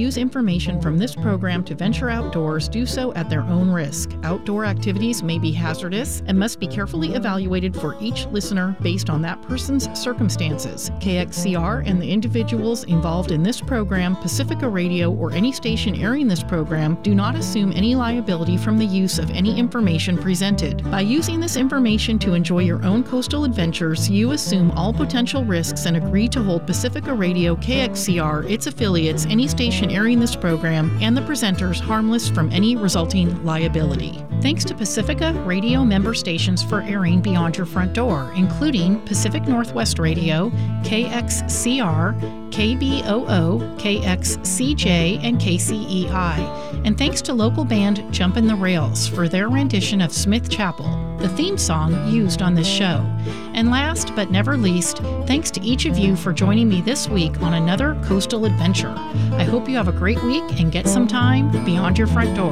use information from this program to venture outdoors do so at their own risk. Outdoor activities may be hazardous and must be carefully evaluated for each listener based on that person's circumstances. KXCR and the individuals involved in this program, Pacifica Radio, or any station airing this program do not assume any liability from the use of any information presented. By using this information to enjoy your own coastal adventures, you assume all potential risks and agree to hold Pacifica Radio, KXCR, its affiliates, any station airing this program, and the presenters harmless from any resulting liability. Thanks to Pacifica Radio member stations for airing Beyond Your Front Door, including Pacific Northwest Radio, KXCR, KBOO, KXCJ, and KCEI. And thanks to local band Jumpin' the Rails for their rendition of Smith Chapel, the theme song used on this show. And last but never least, thanks to each of you for joining me this week on another coastal adventure. I hope you have a great week and get some time beyond your front door.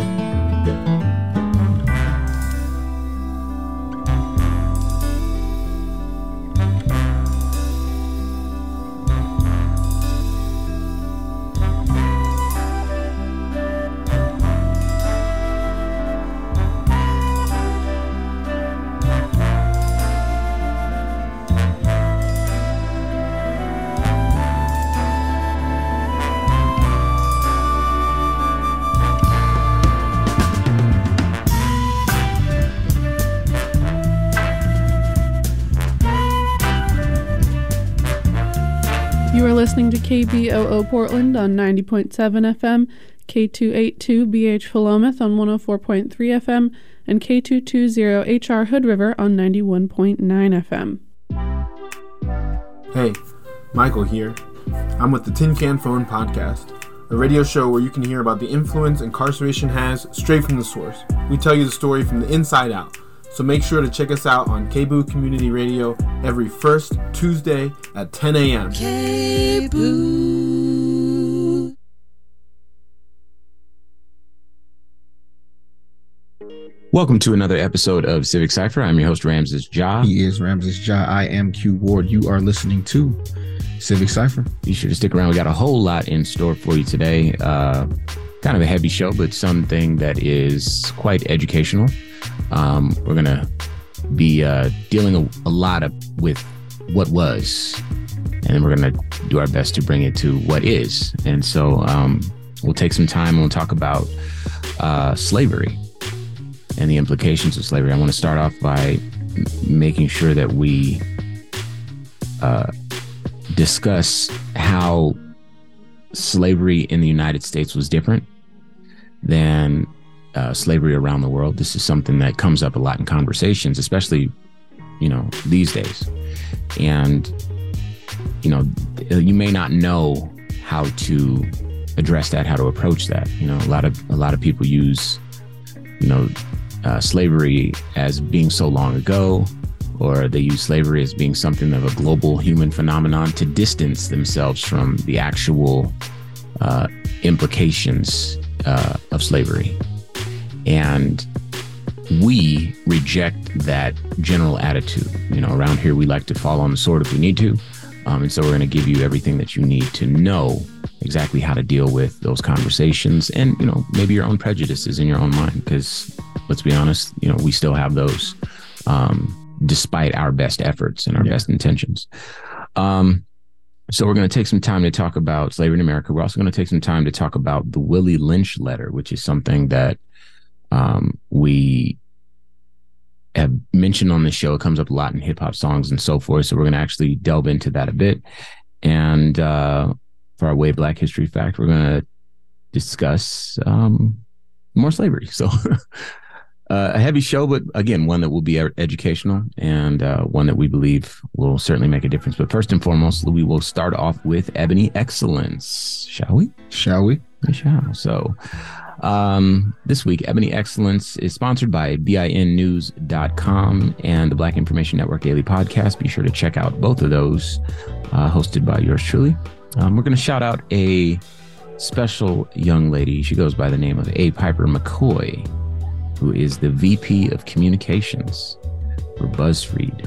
You are listening to KBOO Portland on 90.7 FM, K282BH Philomath on 104.3 FM, and K220HR Hood River on 91.9 FM. Hey, Michael here. I'm with the Tin Can Phone Podcast, a radio show where you can hear about the influence incarceration has straight from the source. We tell you the story from the inside out. So make sure to check us out on KBOO Community Radio every first Tuesday at 10 a.m. KBOO. Welcome to another episode of Civic Cypher. I'm your host, Ramses Ja. He is Ramses Ja. I am Q Ward. You are listening to Civic Cypher. Be sure to stick around. We got a whole lot in store for you today. Kind of a heavy show, but something that is quite educational. We're going to be dealing a lot with what was, and then we're going to do our best to bring it to what is. And so we'll take some time and we'll talk about slavery and the implications of slavery. I want to start off by making sure that we discuss how slavery in the United States was different than slavery around the world. This is something that comes up a lot in conversations, especially, these days. And, you may not know how to address that, how to approach that. A lot of people use, slavery as being so long ago, or they use slavery as being something of a global human phenomenon to distance themselves from the actual implications of slavery. And we reject that general attitude. Around here, we like to fall on the sword if we need to. And so we're going to give you everything that you need to know exactly how to deal with those conversations and, maybe your own prejudices in your own mind. Because let's be honest, we still have those despite our best efforts and our best intentions. So we're going to take some time to talk about slavery in America. We're also going to take some time to talk about the Willie Lynch letter, which is something that we have mentioned on the show. It comes up a lot in hip hop songs and so forth. So we're going to actually delve into that a bit. And for our Way Black History Fact, we're going to discuss more slavery. So a heavy show, but again, one that will be educational and one that we believe will certainly make a difference. But first and foremost, we will start off with Ebony Excellence. Shall we? Shall we? We shall. So this week, Ebony Excellence is sponsored by BINnews.com and the Black Information Network Daily Podcast. Be sure to check out both of those, hosted by yours truly. We're going to shout out a special young lady. She goes by the name of A. Piper McCoy, who is the VP of Communications for BuzzFeed.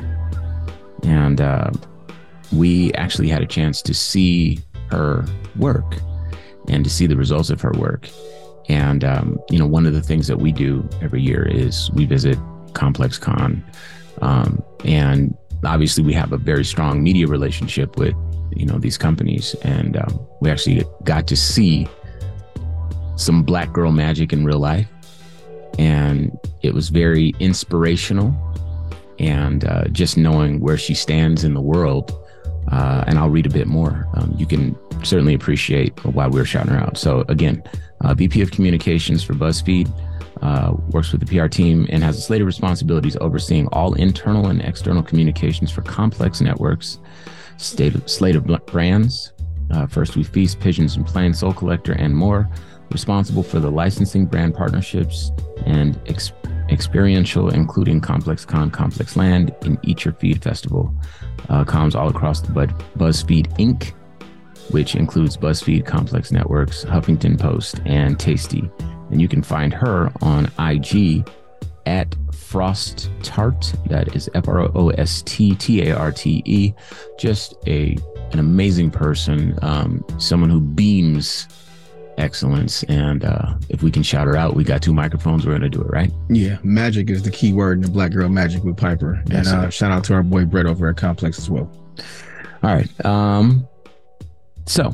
And we actually had a chance to see her work. and to see the results of her work. And, one of the things that we do every year is we visit Complex Con. And obviously we have a very strong media relationship with, these companies. And we actually got to see some Black girl magic in real life. And it was very inspirational. And just knowing where she stands in the world, and I'll read a bit more, you can certainly appreciate why we're shouting her out. So again, VP of Communications for BuzzFeed, works with the PR team and has a slate of responsibilities overseeing all internal and external communications for Complex Networks, slate of brands, First We Feast, Pigeons and Planes, Soul Collector, and more. Responsible for the licensing, brand partnerships, and experiential, including Complex Con, Complex Land, and Eat Your Feed Festival. Comms all across the BuzzFeed Inc., which includes BuzzFeed, Complex Networks, Huffington Post, and Tasty. And you can find her on IG at Frost Tarte. That is FROSTTARTE. Just an amazing person, someone who beams excellence. And if we can shout her out, we got 2 microphones, we're gonna do it, right? Yeah, magic is the key word in the Black Girl Magic with Piper. And shout out to our boy Brett over at Complex as well. All right. So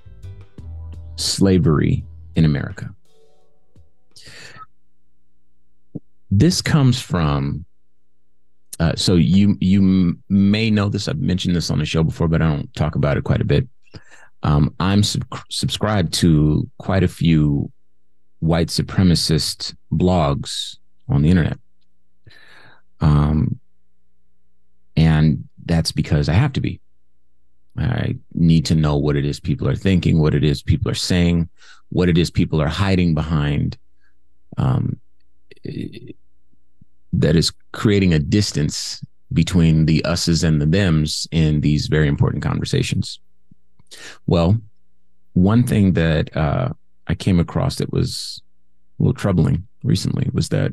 slavery in America. This comes from so you may know this. I've mentioned this on the show before, but I don't talk about it quite a bit. I'm subscribed to quite a few white supremacist blogs on the internet. And that's because I have to be. I need to know what it is people are thinking, what it is people are saying, what it is people are hiding behind, that is creating a distance between the us's and the them's in these very important conversations. Well, one thing that I came across that was a little troubling recently was that,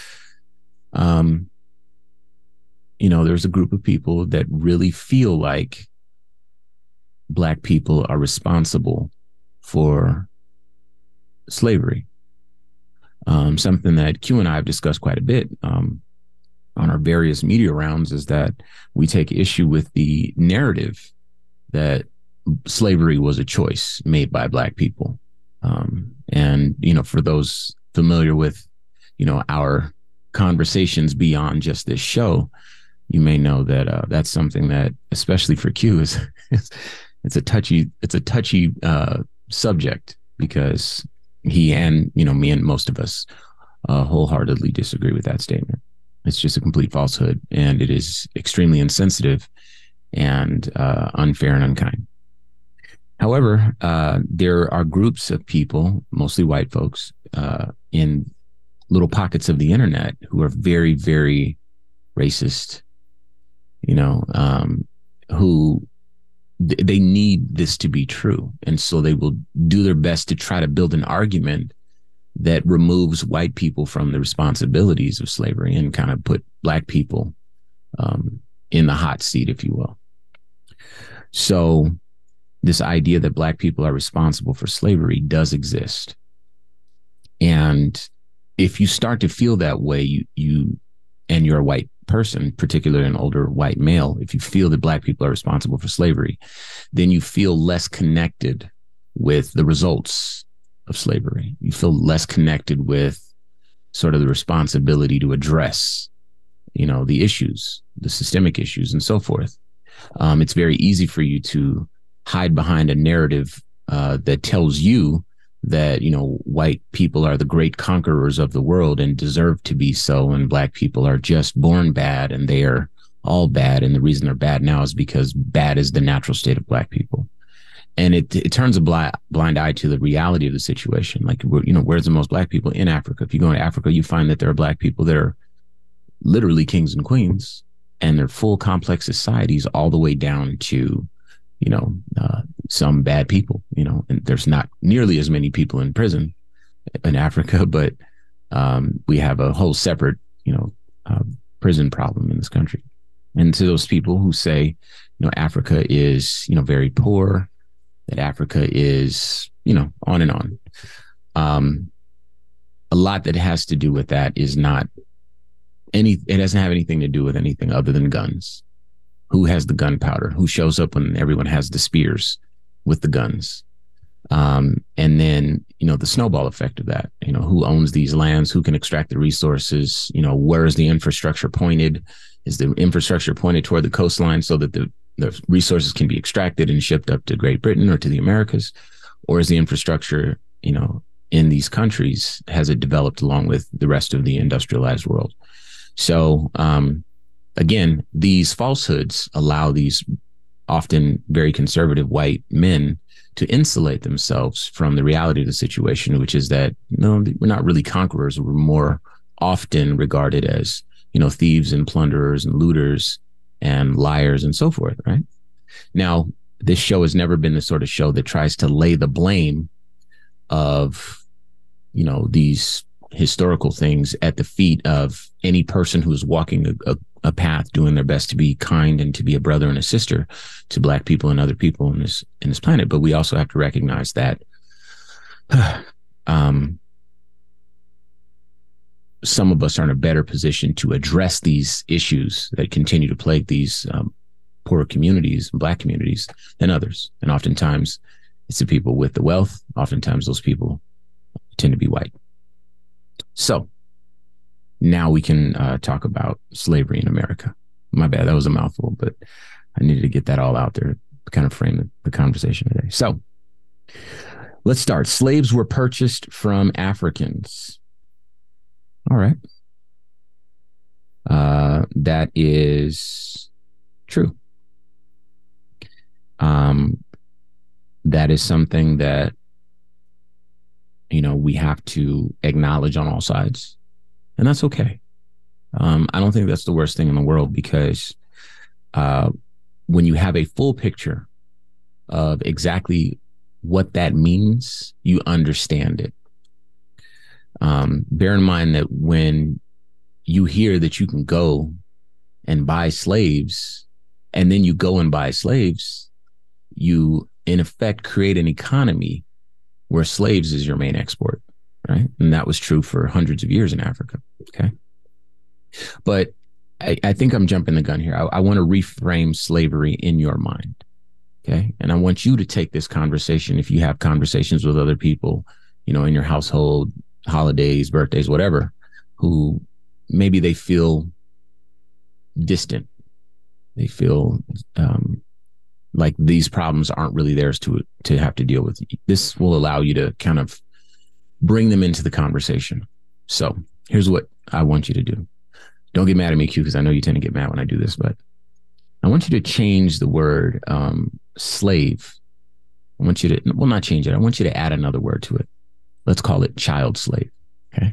there's a group of people that really feel like Black people are responsible for slavery. Something that Q and I have discussed quite a bit on our various media rounds is that we take issue with the narrative that slavery was a choice made by Black people. And, for those familiar with, our conversations beyond just this show, you may know that that's something that, especially for Q, is it's a touchy subject, because he and, me and most of us wholeheartedly disagree with that statement. It's just a complete falsehood, and it is extremely insensitive and unfair and unkind. However, there are groups of people, mostly white folks, in little pockets of the internet who are very, very racist, who they need this to be true. And so they will do their best to try to build an argument that removes white people from the responsibilities of slavery and kind of put Black people in the hot seat, if you will. So this idea that Black people are responsible for slavery does exist. And if you start to feel that way, and you're a white person, particularly an older white male, if you feel that Black people are responsible for slavery, then you feel less connected with the results of slavery. You feel less connected with sort of the responsibility to address, the issues, the systemic issues and so forth. It's very easy for you to hide behind a narrative that tells you that, white people are the great conquerors of the world and deserve to be so, and Black people are just born bad and they are all bad. And the reason they're bad now is because bad is the natural state of Black people. And it turns a blind eye to the reality of the situation. Like, where's the most Black people? In Africa. If you go into Africa, you find that there are Black people that are literally kings and queens, and they're full complex societies all the way down to, some bad people, and there's not nearly as many people in prison in Africa, but we have a whole separate, prison problem in this country. And to those people who say, Africa is, very poor, that Africa is, on and on. A lot that has to do with that is not it doesn't have anything to do with anything other than guns. Who has the gunpowder? Who shows up when everyone has the spears with the guns? And then, the snowball effect of that, who owns these lands, who can extract the resources, where is the infrastructure pointed? Is the infrastructure pointed toward the coastline so that the resources can be extracted and shipped up to Great Britain or to the Americas? Or is the infrastructure, in these countries, has it developed along with the rest of the industrialized world? So, again, these falsehoods allow these often very conservative white men to insulate themselves from the reality of the situation, which is that, no, we're not really conquerors. We're more often regarded as, thieves and plunderers and looters and liars and so forth, right? Now, this show has never been the sort of show that tries to lay the blame of, these historical things at the feet of any person who's walking a path, doing their best to be kind and to be a brother and a sister to Black people and other people in this planet. But we also have to recognize that some of us are in a better position to address these issues that continue to plague these poorer communities, Black communities, than others. And oftentimes it's the people with the wealth. Oftentimes those people tend to be white. So now we can talk about slavery in America. My bad, that was a mouthful, but I needed to get that all out there to kind of frame the conversation today. So let's start. Slaves were purchased from Africans. All right. That is true. That is something that, we have to acknowledge on all sides. And that's okay. I don't think that's the worst thing in the world, because when you have a full picture of exactly what that means, you understand it. Bear in mind that when you hear that you can go and buy slaves, and then you go and buy slaves, you in effect create an economy where slaves is your main export, right? And that was true for hundreds of years in Africa. Okay. But I think I'm jumping the gun here. I want to reframe slavery in your mind. Okay. And I want you to take this conversation, if you have conversations with other people, in your household, holidays, birthdays, whatever, who maybe they feel distant. They feel like these problems aren't really theirs to have to deal with. This will allow you to kind of bring them into the conversation. So here's what I want you to do. Don't get mad at me, Q, because I know you tend to get mad when I do this, but I want you to change the word slave. I want you to, well, not change it. I want you to add another word to it. Let's call it child slave. Okay.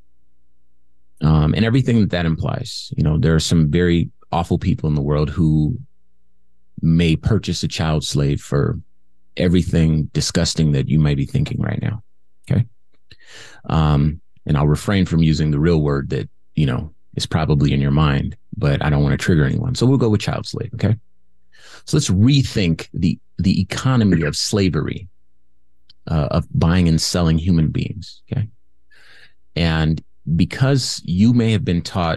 And everything that implies, there are some very awful people in the world who may purchase a child slave for everything disgusting that you may be thinking right now. Okay. And I'll refrain from using the real word that, is probably in your mind, but I don't want to trigger anyone. So we'll go with child slave. Okay. So let's rethink the economy of slavery, of buying and selling human beings. Okay. And because you may have been taught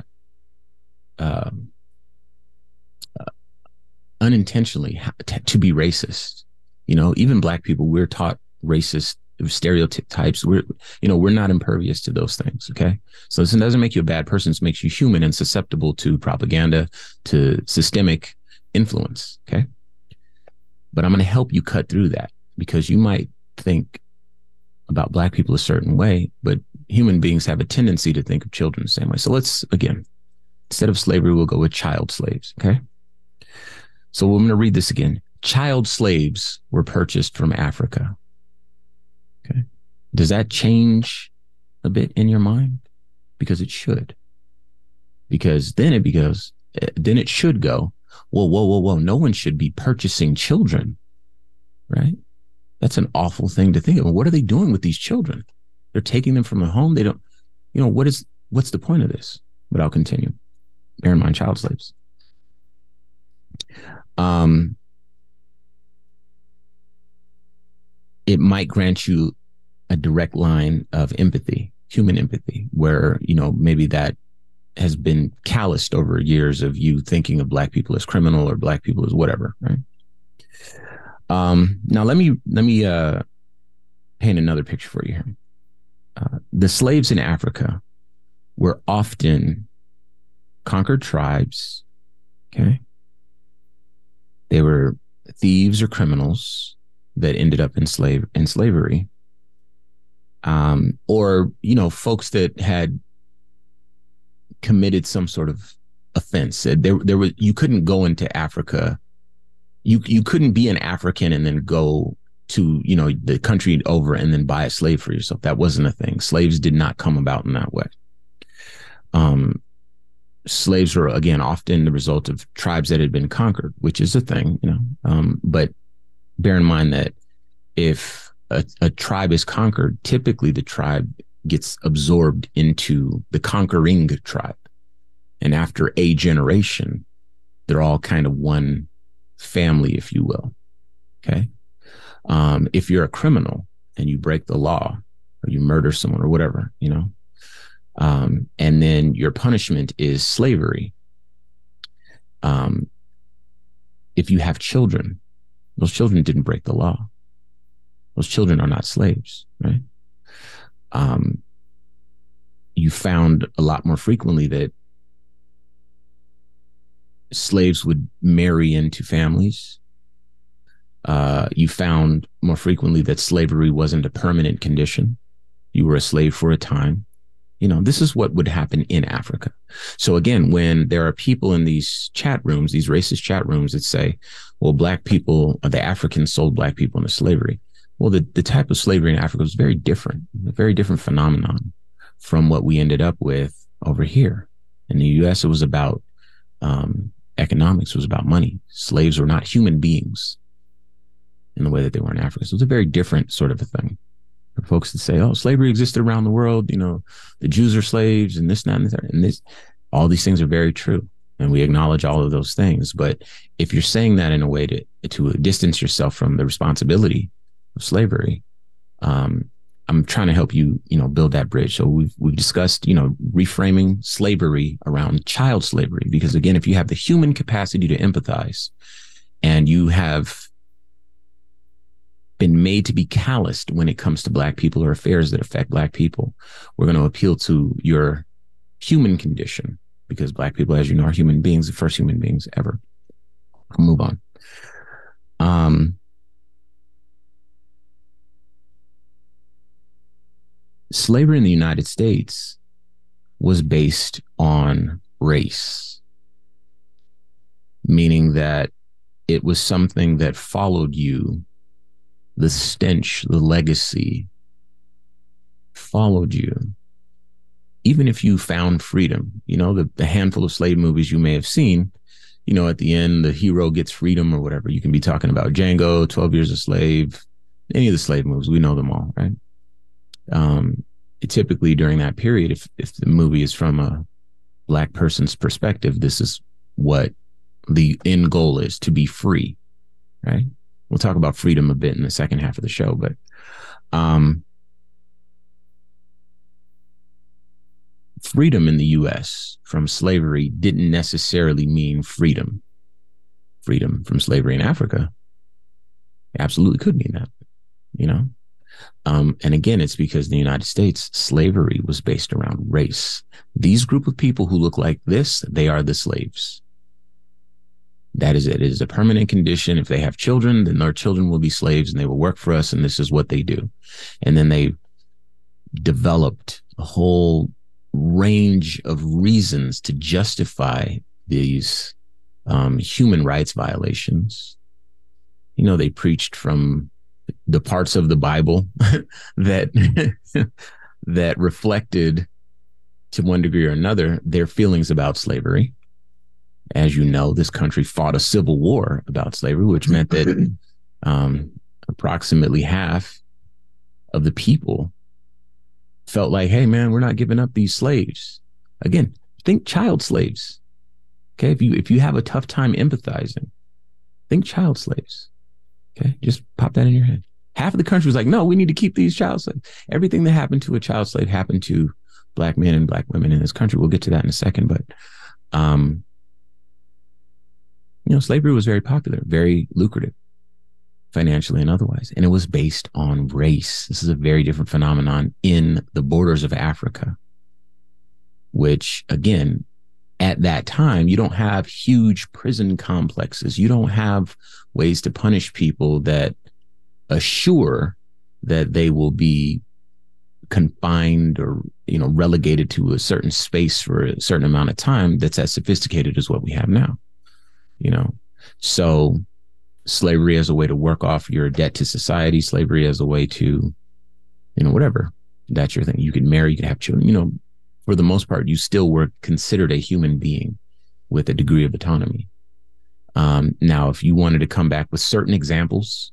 unintentionally to be racist, even Black people, we're taught racist stereotypes. We're not impervious to those things. Okay. So this doesn't make you a bad person. It makes you human and susceptible to propaganda, to systemic influence. Okay. But I'm going to help you cut through that, because you might think about Black people a certain way, but human beings have a tendency to think of children the same way. So let's, again, instead of slavery, we'll go with child slaves. Okay. So I'm going to read this again. Child slaves were purchased from Africa. Okay. Does that change a bit in your mind? Because it should. Because then it should go, whoa. No one should be purchasing children, right? That's an awful thing to think of. What are they doing with these children? They're taking them from the home. They don't, what's the point of this? But I'll continue. Bear in mind, child slaves. it might grant you a direct line of empathy, human empathy, where, maybe that has been calloused over years of you thinking of Black people as criminal or Black people as whatever, right? Now let me paint another picture for you here. The slaves in Africa were often conquered tribes. Okay. They were thieves or criminals that ended up in slavery. Or, folks that had committed some sort of offense. You couldn't go into Africa. You couldn't be an African and then go to, the country over and then buy a slave for yourself. That wasn't a thing. Slaves did not come about in that way. Slaves were, again, often the result of tribes that had been conquered, which is a thing, but bear in mind that if a tribe is conquered, typically the tribe gets absorbed into the conquering tribe. And after a generation, they're all kind of one family, if you will. Okay. If you're a criminal and you break the law or you murder someone or whatever, and then your punishment is slavery. If you have children, those children didn't break the law. Those children are not slaves, right? You found a lot more frequently that slaves would marry into families. You found more frequently that slavery wasn't a permanent condition. You were a slave for a time. This is what would happen in Africa. So again, when there are people in these chat rooms, these racist chat rooms that say, well, Black people, the Africans sold Black people into slavery. Well, the type of slavery in Africa was very different, a very different phenomenon from what we ended up with over here. In the US, it was about economics, it was about money. Slaves were not human beings in the way that they were in Africa. So it was a very different sort of a thing. For folks that say, oh, slavery existed around the world, the Jews are slaves and this, and that, and this, all these things are very true. And we acknowledge all of those things. But if you're saying that in a way to distance yourself from the responsibility of slavery, I'm trying to help you, build that bridge. So we've discussed, reframing slavery around child slavery, because again, if you have the human capacity to empathize and you have been made to be calloused when it comes to Black people or affairs that affect Black people, we're going to appeal to your human condition, because Black people, as you know, are human beings, the first human beings ever. I'll move on. Slavery in the United States was based on race, meaning that it was something that followed you. The stench, the legacy followed you. Even if you found freedom, the handful of slave movies you may have seen, at the end, the hero gets freedom or whatever. You can be talking about Django, 12 Years a Slave, any of the slave movies. We know them all, right? Typically during that period, if the movie is from a Black person's perspective, this is what the end goal is, to be free, right? We'll talk about freedom a bit in the second half of the show, but freedom in the U.S. from slavery didn't necessarily mean freedom. Freedom from slavery in Africa absolutely could mean that, and again, it's because in the United States, slavery was based around race. These group of people who look like this, they are the slaves. That is it. It is a permanent condition. If they have children, then their children will be slaves and they will work for us. And this is what they do. And then they developed a whole range of reasons to justify these human rights violations. They preached from the parts of the Bible that that reflected, to one degree or another, their feelings about slavery. As you know, this country fought a civil war about slavery, which meant that approximately half of the people felt like, hey, man, we're not giving up these slaves. Again, think child slaves. Okay, if you have a tough time empathizing, think child slaves. Okay, just pop that in your head. Half of the country was like, no, we need to keep these child slaves. Everything that happened to a child slave happened to Black men and Black women in this country. We'll get to that in a second. But, slavery was very popular, very lucrative, financially and otherwise. And it was based on race. This is a very different phenomenon in the borders of Africa, which, again, at that time, you don't have huge prison complexes. You don't have ways to punish people that assure that they will be confined or, relegated to a certain space for a certain amount of time that's as sophisticated as what we have now. So slavery as a way to work off your debt to society, slavery as a way to, whatever, that's your thing. You could marry, you could have children, for the most part, you still were considered a human being with a degree of autonomy. Now, if you wanted to come back with certain examples,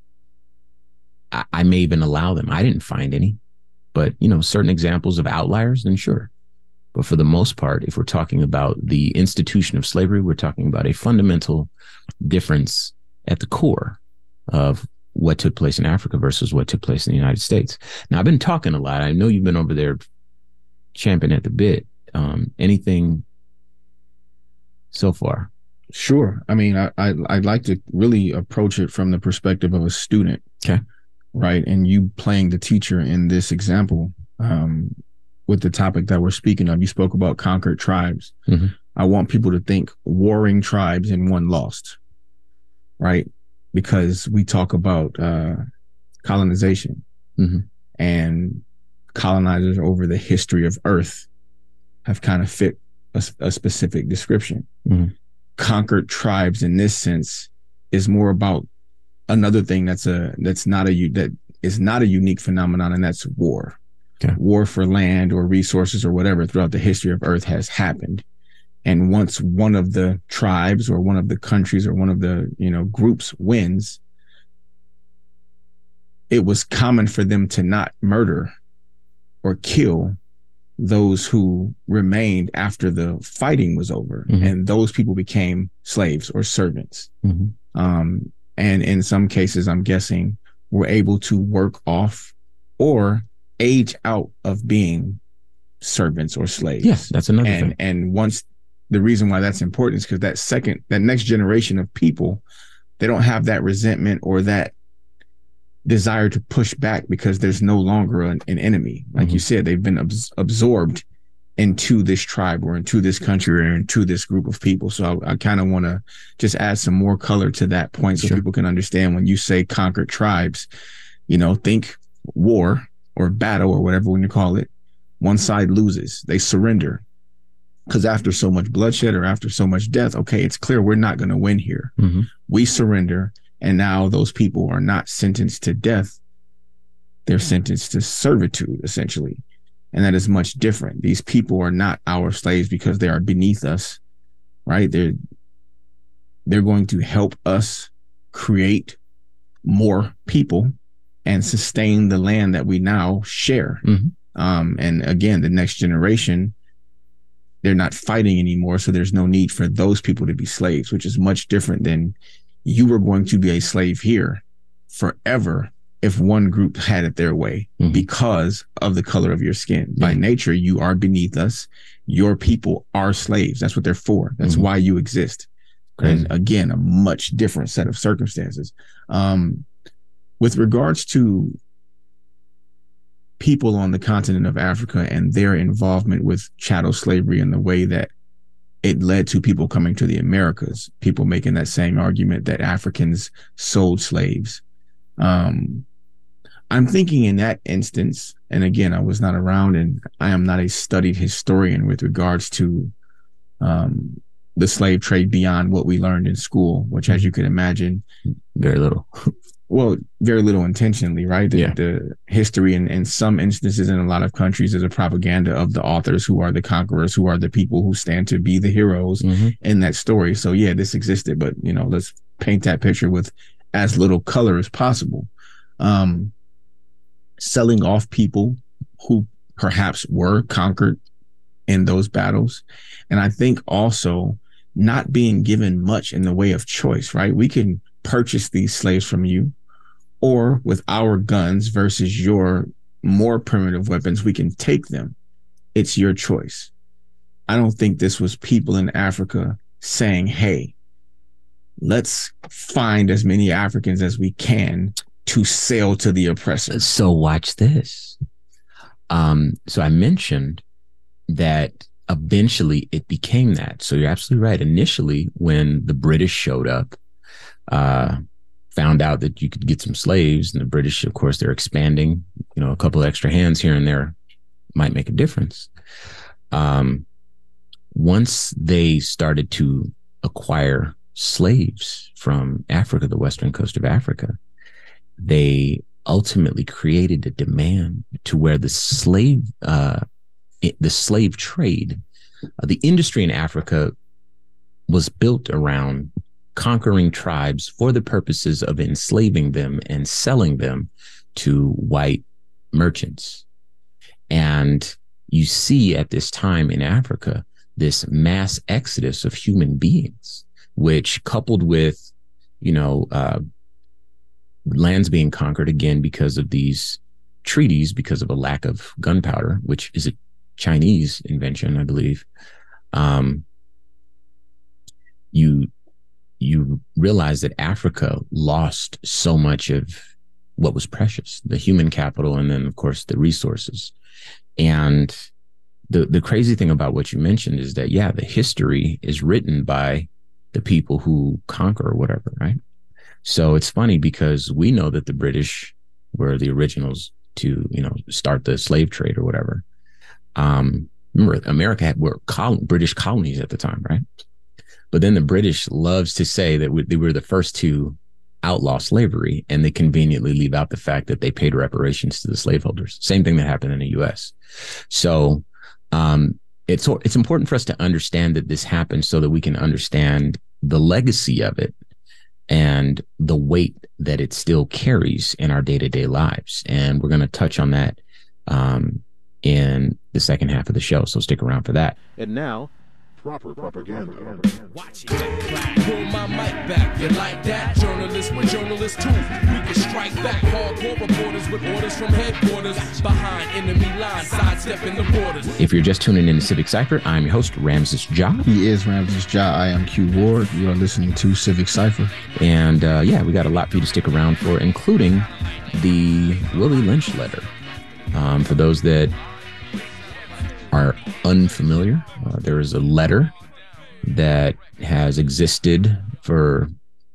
I may even allow them. I didn't find any, but, certain examples of outliers, then sure. But for the most part, if we're talking about the institution of slavery, we're talking about a fundamental difference at the core of what took place in Africa versus what took place in the United States. Now, I've been talking a lot. I know you've been over there champing at the bit. Anything so far? Sure. I mean, I'd like to really approach it from the perspective of a student. Okay. Right. And you playing the teacher in this example, with the topic that we're speaking of. You spoke about conquered tribes. Mm-hmm. I want people to think warring tribes and one lost, right? Because we talk about colonization, mm-hmm. and colonizers over the history of Earth have kind of fit a specific description. Mm-hmm. Conquered tribes in this sense is more about another thing that is not a unique phenomenon, and that's war. Okay. War for land or resources or whatever throughout the history of Earth has happened. And once one of the tribes or one of the countries or one of the, groups wins, it was common for them to not murder or kill those who remained after the fighting was over. Mm-hmm. And those people became slaves or servants. Mm-hmm. And in some cases, I'm guessing, were able to work off or age out of being servants or slaves. Yes, that's another thing. And once, the reason why that's important is because that next generation of people, they don't have that resentment or that desire to push back because there's no longer an enemy. Like mm-hmm. you said, they've been absorbed into this tribe or into this country or into this group of people. So I kind of want to just add some more color to that point so people can understand when you say conquered tribes, think war or battle or whatever when you call it. One side loses, they surrender. Because after so much bloodshed or after so much death, okay, it's clear we're not going to win here. Mm-hmm. We surrender. And now those people are not sentenced to death. They're sentenced to servitude, essentially. And that is much different. These people are not our slaves because they are beneath us, right? They're going to help us create more people and sustain the land that we now share. Mm-hmm. And again, the next generation, they're not fighting anymore. So there's no need for those people to be slaves, which is much different than you were going to be a slave here forever if one group had it their way, mm-hmm. because of the color of your skin. Yeah. By nature, you are beneath us. Your people are slaves. That's what they're for. That's mm-hmm. why you exist. Crazy. And again, a much different set of circumstances. With regards to people on the continent of Africa and their involvement with chattel slavery and the way that it led to people coming to the Americas, people making that same argument that Africans sold slaves. I'm thinking in that instance, and again, I was not around and I am not a studied historian with regards to the slave trade beyond what we learned in school, which, as you can imagine, very little. Well, very little intentionally, right? The history in some instances in a lot of countries is a propaganda of the authors who are the conquerors, who are the people who stand to be the heroes mm-hmm. in that story. So yeah, this existed, but let's paint that picture with as little color as possible. Selling off people who perhaps were conquered in those battles. And I think also not being given much in the way of choice, right? We can purchase these slaves from you, or with our guns versus your more primitive weapons, we can take them. It's your choice. I don't think this was people in Africa saying, hey, let's find as many Africans as we can to sell to the oppressors. So watch this. So I mentioned that eventually it became that. So you're absolutely right. Initially, when the British showed up, found out that you could get some slaves, and the British, of course, they're expanding, a couple of extra hands here and there might make a difference. Once they started to acquire slaves from Africa, the western coast of Africa, they ultimately created a demand to where the slave trade, the industry in Africa was built around conquering tribes for the purposes of enslaving them and selling them to white merchants. And you see at this time in Africa, this mass exodus of human beings, which coupled with, lands being conquered again because of these treaties, because of a lack of gunpowder, which is a Chinese invention, I believe. You realize that Africa lost so much of what was precious, the human capital, and then of course the resources. And the crazy thing about what you mentioned is that, the history is written by the people who conquer or whatever, right? So it's funny because we know that the British were the originals to, start the slave trade or whatever. Remember, America were British colonies at the time, right? But then the British loves to say that they were the first to outlaw slavery, and they conveniently leave out the fact that they paid reparations to the slaveholders. Same thing that happened in the U.S. So it's important for us to understand that this happened so that we can understand the legacy of it and the weight that it still carries in our day-to-day lives. And we're going to touch on that in the second half of the show. So stick around for that. And now, proper propaganda. Watch it. Pull my mic back. You like that? Journalists with journalists too. We can strike back. Hardcore reporters with orders from headquarters. Behind enemy lines, sidestepping the borders. If you're just tuning in to Civic Cypher, I'm your host, Ramses Ja. He is Ramses Ja. I am Q Ward. You are listening to Civic Cypher. And we got a lot for you to stick around for, including the Willie Lynch letter. For those that are unfamiliar, there is a letter that has existed for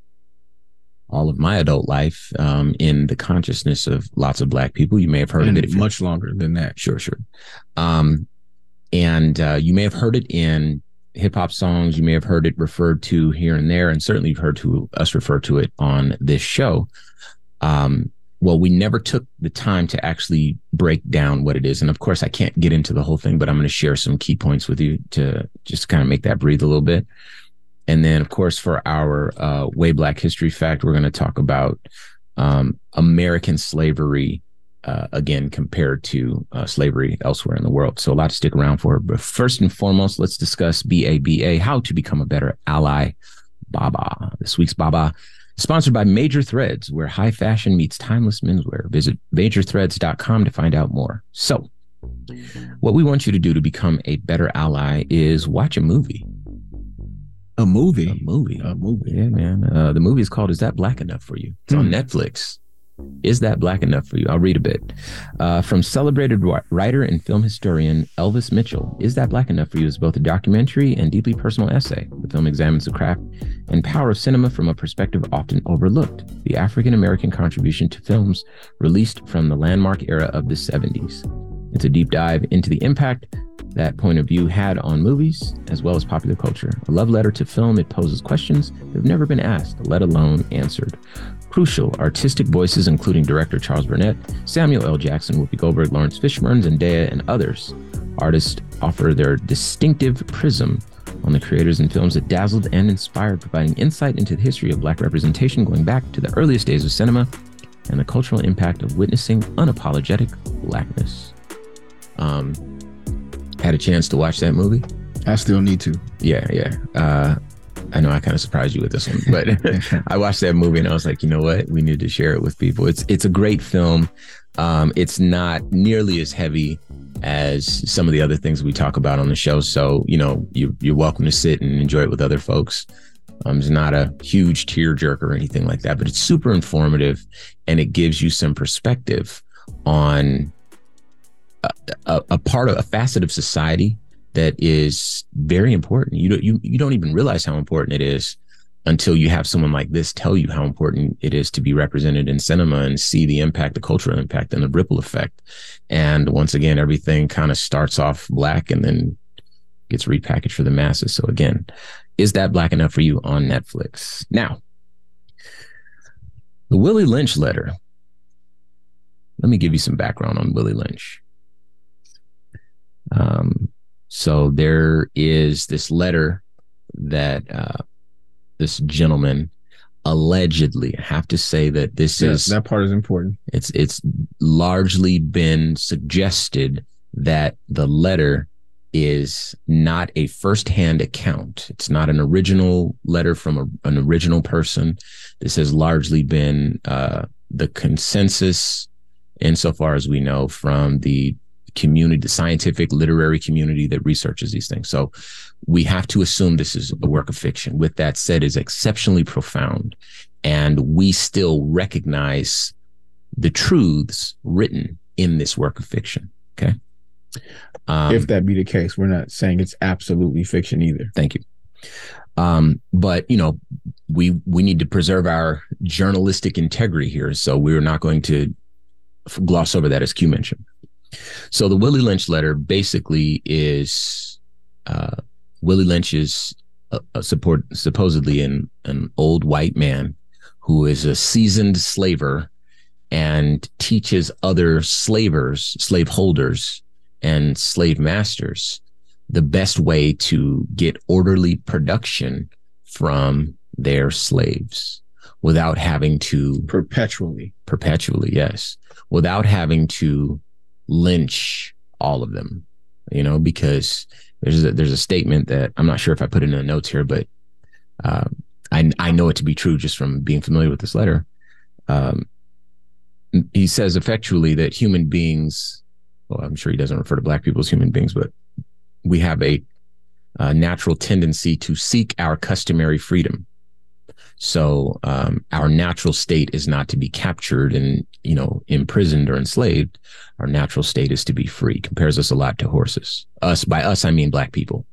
all of my adult life in the consciousness of lots of Black people. You may have heard of it. Much longer than that. Sure. And you may have heard it in hip hop songs. You may have heard it referred to here and there, and certainly you've heard us refer to it on this show. Well, we never took the time to actually break down what it is. And of course, I can't get into the whole thing, but I'm going to share some key points with you to just kind of make that breathe a little bit. And then, of course, for our Way Black History Fact, we're going to talk about American slavery, again, compared to slavery elsewhere in the world. So a lot to stick around for. But first and foremost, let's discuss BABA, how to become a better ally. Baba. This week's Baba, sponsored by Major Threads, where high fashion meets timeless menswear. Visit majorthreads.com to find out more. So what we want you to do to become a better ally is watch a movie. A movie? Yeah, man. The movie is called Is That Black Enough for You? It's on Netflix. Is That Black Enough for You? I'll read a bit. From celebrated writer and film historian Elvis Mitchell, Is That Black Enough for You is both a documentary and deeply personal essay. The film examines the craft and power of cinema from a perspective often overlooked, the African-American contribution to films released from the landmark era of the 70s. It's a deep dive into the impact that point of view had on movies as well as popular culture. A love letter to film, it poses questions that have never been asked, let alone answered. Crucial artistic voices, including director Charles Burnett, Samuel L. Jackson, Whoopi Goldberg, Lawrence Fishburne, Zendaya, and others. Artists offer their distinctive prism on the creators and films that dazzled and inspired, providing insight into the history of Black representation going back to the earliest days of cinema and the cultural impact of witnessing unapologetic Blackness. Had a chance to watch that movie? I still need to. Yeah. I know I kind of surprised you with this one, but I watched that movie and I was like, you know what? We need to share it with people. It's a great film. It's not nearly as heavy as some of the other things we talk about on the show. So, you're welcome to sit and enjoy it with other folks. It's not a huge tearjerker or anything like that, but it's super informative and it gives you some perspective on a part of a facet of society that is very important. You don't even realize how important it is until you have someone like this tell you how important it is to be represented in cinema and see the impact, the cultural impact and the ripple effect. And once again, everything kind of starts off Black and then gets repackaged for the masses. So again, is that Black enough for you on Netflix? Now, the Willie Lynch letter. Let me give you some background on Willie Lynch. So there is this letter that this gentleman allegedly, I have to say that that part is important. It's largely been suggested that the letter is not a firsthand account. It's not an original letter from an original person. This has largely been the consensus, insofar as we know, from the community, the scientific literary community that researches these things. So we have to assume this is a work of fiction. With that said, it's exceptionally profound, and we still recognize the truths written in this work of fiction. Okay. If that be the case, we're not saying it's absolutely fiction either. Thank you. But we need to preserve our journalistic integrity here. So we're not going to gloss over that, as Q mentioned. So the Willie Lynch letter basically is Willie Lynch is supposedly an old white man who is a seasoned slaver and teaches other slaveholders and slave masters the best way to get orderly production from their slaves without having to perpetually, yes, without having to lynch all of them, because there's a statement that I'm not sure if I put it in the notes here, but I know it to be true just from being familiar with this letter. He says effectually that human beings, well, I'm sure he doesn't refer to Black people as human beings, but we have a natural tendency to seek our customary freedom. So our natural state is not to be captured and, imprisoned or enslaved. Our natural state is to be free. Compares us a lot to horses. By us, I mean Black people.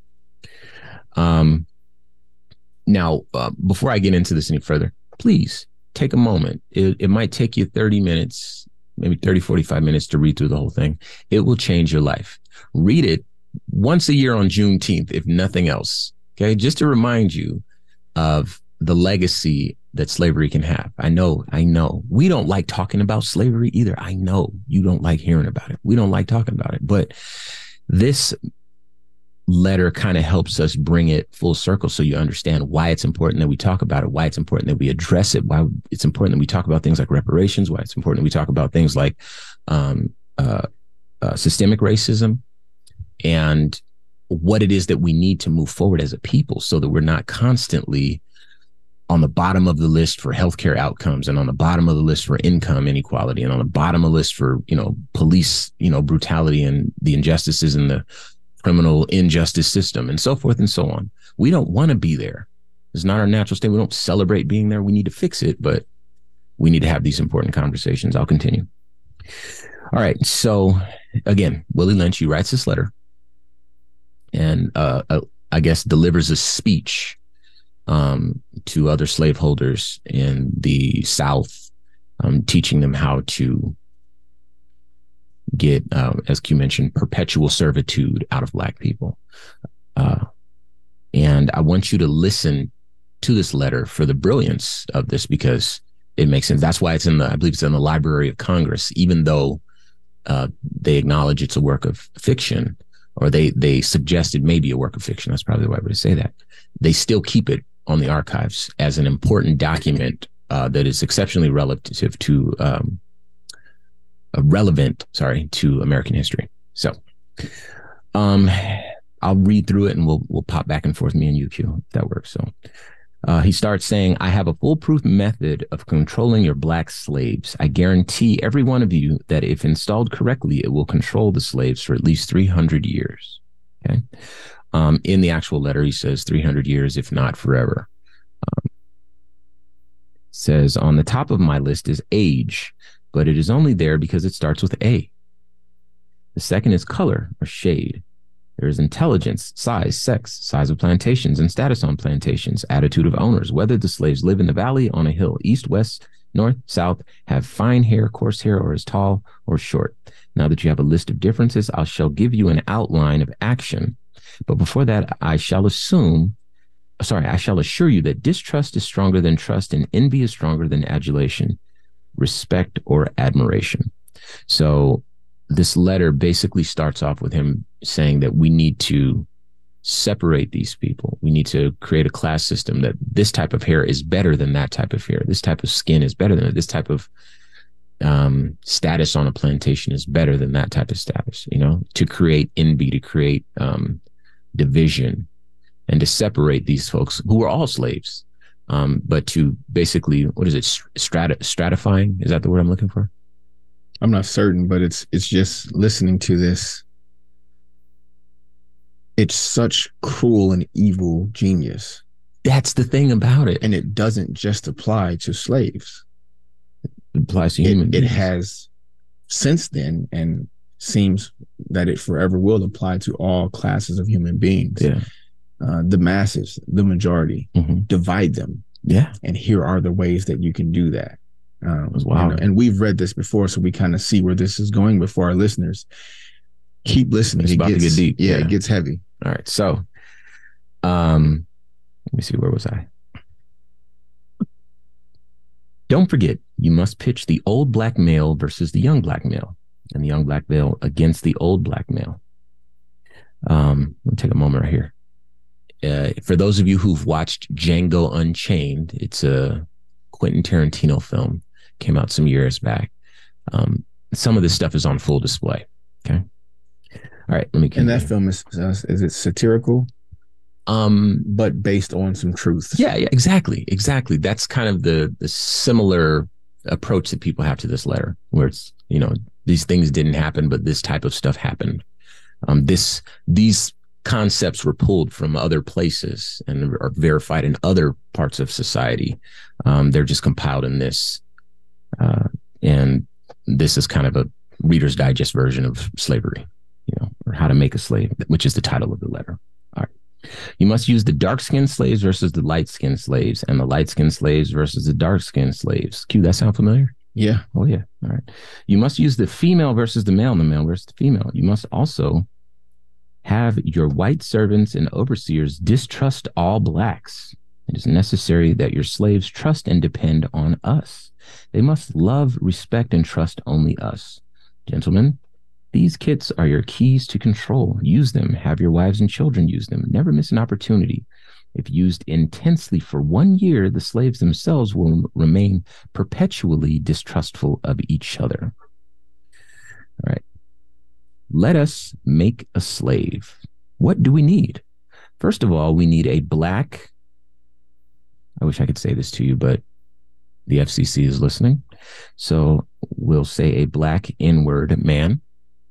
Now, before I get into this any further, please take a moment. It might take you 30 minutes, maybe 30, 45 minutes to read through the whole thing. It will change your life. Read it once a year on Juneteenth, if nothing else. Okay. Just to remind you of the legacy that slavery can have. I know. We don't like talking about slavery either. I know you don't like hearing about it. We don't like talking about it. But this letter kind of helps us bring it full circle so you understand why it's important that we talk about it, why it's important that we address it, why it's important that we talk about things like reparations, why it's important that we talk about things like systemic racism, and what it is that we need to move forward as a people so that we're not constantly on the bottom of the list for healthcare outcomes and on the bottom of the list for income inequality and on the bottom of the list for, police, brutality and the injustices in the criminal injustice system and so forth and so on. We don't want to be there. It's not our natural state. We don't celebrate being there. We need to fix it, but we need to have these important conversations. I'll continue. All right. So again, Willie Lynch, he writes this letter and I guess delivers a speech to other slaveholders in the South, teaching them how to get, as Q mentioned, perpetual servitude out of Black people. And I want you to listen to this letter for the brilliance of this, because it makes sense. That's why I believe it's in the Library of Congress, even though they acknowledge it's a work of fiction, or they suggest it may be a work of fiction. That's probably the right way to say that. They still keep it on the archives as an important document that is exceptionally relevant to American history. So I'll read through it and we'll pop back and forth, me and you, Q, if that works. So he starts saying, I have a foolproof method of controlling your black slaves. I guarantee every one of you that if installed correctly, it will control the slaves for at least 300 years. Okay. In the actual letter, he says 300 years, if not forever. Says on the top of my list is age, but it is only there because it starts with A. The second is color or shade. There is intelligence, size, sex, size of plantations and status on plantations, attitude of owners, whether the slaves live in the valley, on a hill, east, west, north, south, have fine hair, coarse hair, or is tall or short. Now that you have a list of differences, I shall give you an outline of action. But before that, I shall assure you that distrust is stronger than trust and envy is stronger than adulation, respect, or admiration. So this letter basically starts off with him saying that we need to separate these people. We need to create a class system that this type of hair is better than that type of hair. This type of skin is better than this type of status on a plantation is better than that type of status, to create envy, to create division, and to separate these folks who are all slaves. But to basically, what is it? Stratifying? Is that the word I'm looking for? I'm not certain, but it's just listening to this. It's such cruel and evil genius. That's the thing about it. And it doesn't just apply to slaves. It applies to human beings. It has since then, and seems that it forever will apply to all classes of human beings. Yeah. The masses, the majority, divide them. Yeah. And here are the ways that you can do that. Wow. And we've read this before, so we kind of see where this is going before our listeners. Keep listening. It's about to get deep. Yeah, it gets heavy. All right. So, let me see. Where was I? Don't forget, you must pitch the old black male versus the young black male, and the young black male against the old black male. Let me take a moment right here. For those of you who've watched Django Unchained, it's a Quentin Tarantino film, came out some years back. Some of this stuff is on full display. Okay. All right. Let me. And that film is it satirical? But based on some truth. Yeah, exactly. That's kind of the similar approach that people have to this letter, where it's, these things didn't happen, but this type of stuff happened. These concepts were pulled from other places and are verified in other parts of society. They're just compiled in this. And this is kind of a Reader's Digest version of slavery, or how to make a slave, which is the title of the letter. All right. You must use the dark-skinned slaves versus the light-skinned slaves, and the light-skinned slaves versus the dark-skinned slaves. Q, that sound familiar? Yeah. Oh, yeah. All right. You must use the female versus the male and the male versus the female. You must also have your white servants and overseers distrust all blacks. It is necessary that your slaves trust and depend on us. They must love, respect, and trust only us. Gentlemen, these kits are your keys to control. Use them. Have your wives and children use them. Never miss an opportunity. If used intensely for 1 year, the slaves themselves will remain perpetually distrustful of each other. All right. Let us make a slave. What do we need? First of all, we need a black, I wish I could say this to you, but the FCC is listening. So we'll say a black N-word man,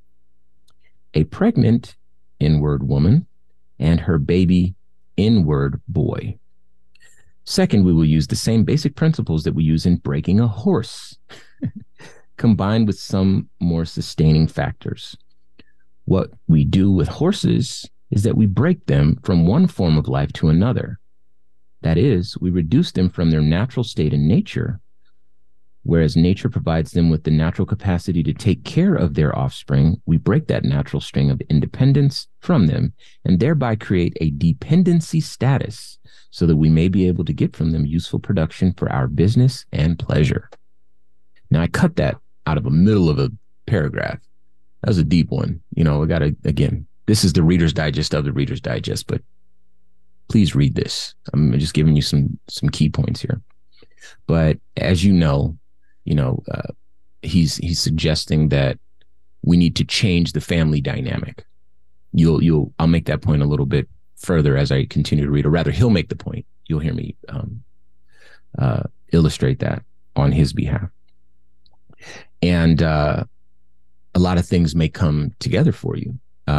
a pregnant N-word woman, and her baby N-word boy. Second, we will use the same basic principles that we use in breaking a horse, combined with some more sustaining factors. What we do with horses is that we break them from one form of life to another. That is, we reduce them from their natural state in nature, whereas nature provides them with the natural capacity to take care of their offspring. We break that natural string of independence from them and thereby create a dependency status so that we may be able to get from them useful production for our business and pleasure. Now, I cut that out of the middle of a paragraph. That was a deep one. We got to, again, this is the Reader's Digest of the Reader's Digest, but please read this. I'm just giving you some key points here. But as he's suggesting that we need to change the family dynamic. I'll make that point a little bit further as I continue to read, or rather he'll make the point. You'll hear me illustrate that on his behalf. And a lot of things may come together for you.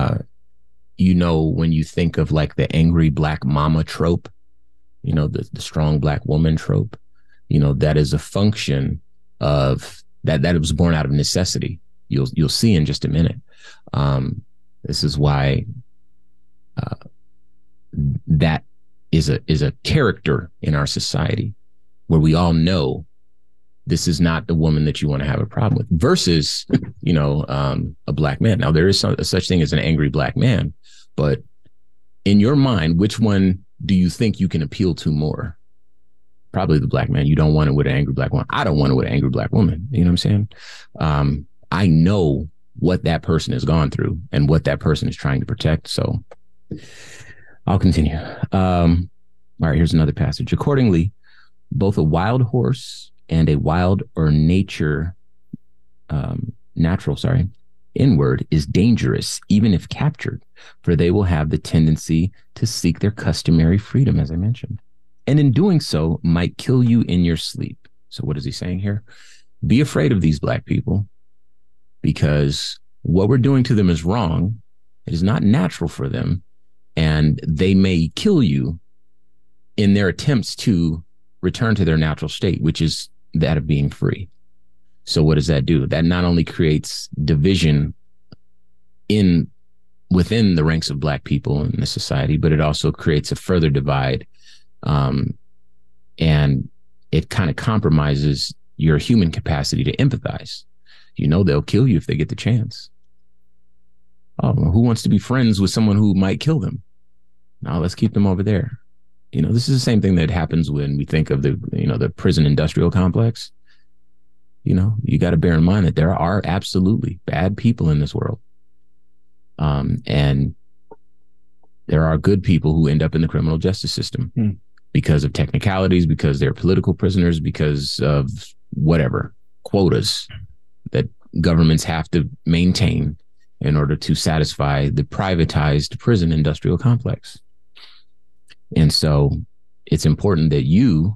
When you think of like the angry black mama trope, the strong black woman trope, that is a function of that it was born out of necessity. You'll see in just a minute. This is why that is a character in our society where we all know this is not the woman that you want to have a problem with versus, a black man. Now, there is such thing as an angry black man, but in your mind, which one do you think you can appeal to more? Probably the black man. You don't want it with an angry black woman. I don't want it with an angry black woman. You know what I'm saying? I know what that person has gone through and what that person is trying to protect. So I'll continue. All right, here's another passage. Accordingly, both a wild horse and a wild or natural inward is dangerous, even if captured, for they will have the tendency to seek their customary freedom, as I mentioned, and in doing so might kill you in your sleep. So what is he saying here? Be afraid of these black people, because what we're doing to them is wrong. It is not natural for them, and they may kill you in their attempts to return to their natural state, which is that of being free. So what does that do? That not only creates division within the ranks of black people in the society, but it also creates a further divide. And it kind of compromises your human capacity to empathize. They'll kill you if they get the chance. Oh, well, who wants to be friends with someone who might kill them? No, let's keep them over there. This is the same thing that happens when we think of the prison industrial complex. You got to bear in mind that there are absolutely bad people in this world. And there are good people who end up in the criminal justice system because of technicalities, because they're political prisoners, because of whatever quotas that governments have to maintain in order to satisfy the privatized prison industrial complex. And so it's important that you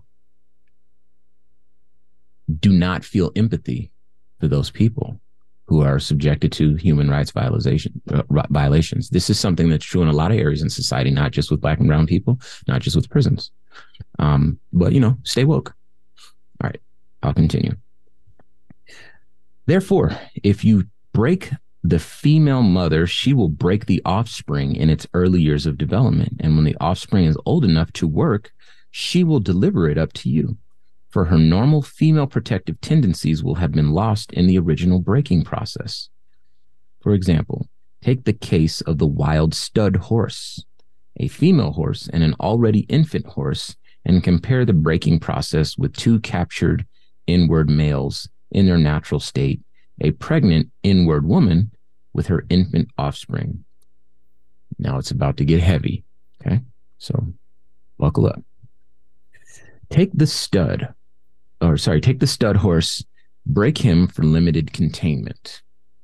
do not feel empathy for those people who are subjected to human rights violations. This is something that's true in a lot of areas in society, not just with black and brown people, not just with prisons. But stay woke. All right, I'll continue. Therefore, if you break the female mother, she will break the offspring in its early years of development. And when the offspring is old enough to work, she will deliver it up to you. For her normal female protective tendencies will have been lost in the original breaking process. For example, take the case of the wild stud horse, a female horse and an already infant horse, and compare the breaking process with two captured inward males in their natural state, a pregnant inward woman with her infant offspring. Now it's about to get heavy. Okay, so buckle up. Take the stud horse, break him for limited containment.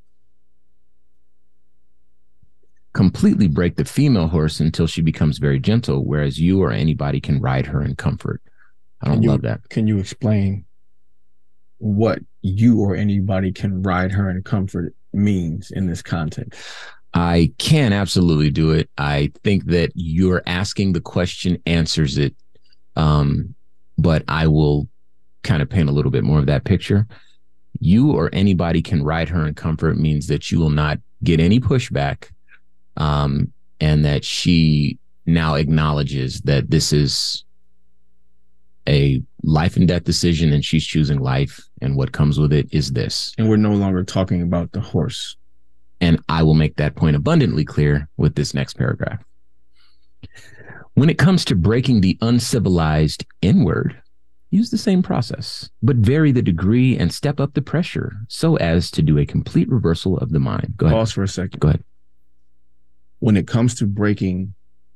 Completely break the female horse until she becomes very gentle, whereas you or anybody can ride her in comfort. I don't love that. Can you explain what you or anybody can ride her in comfort means in this context? I can absolutely do it. I think that you're asking the question answers it. But I will kind of paint a little bit more of that picture. You or anybody can ride her in comfort means that you will not get any pushback, and that she now acknowledges that this is a life and death decision and she's choosing life, and what comes with it is this. And we're no longer talking about the horse. And I will make that point abundantly clear with this next paragraph. When it comes to breaking the uncivilized inward, use the same process, but vary the degree and step up the pressure so as to do a complete reversal of the mind. Go ahead. Pause for a second. Go ahead. When it comes to breaking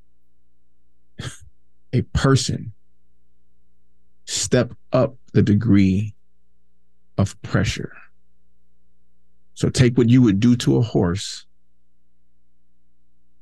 a person, step up the degree of pressure. So take what you would do to a horse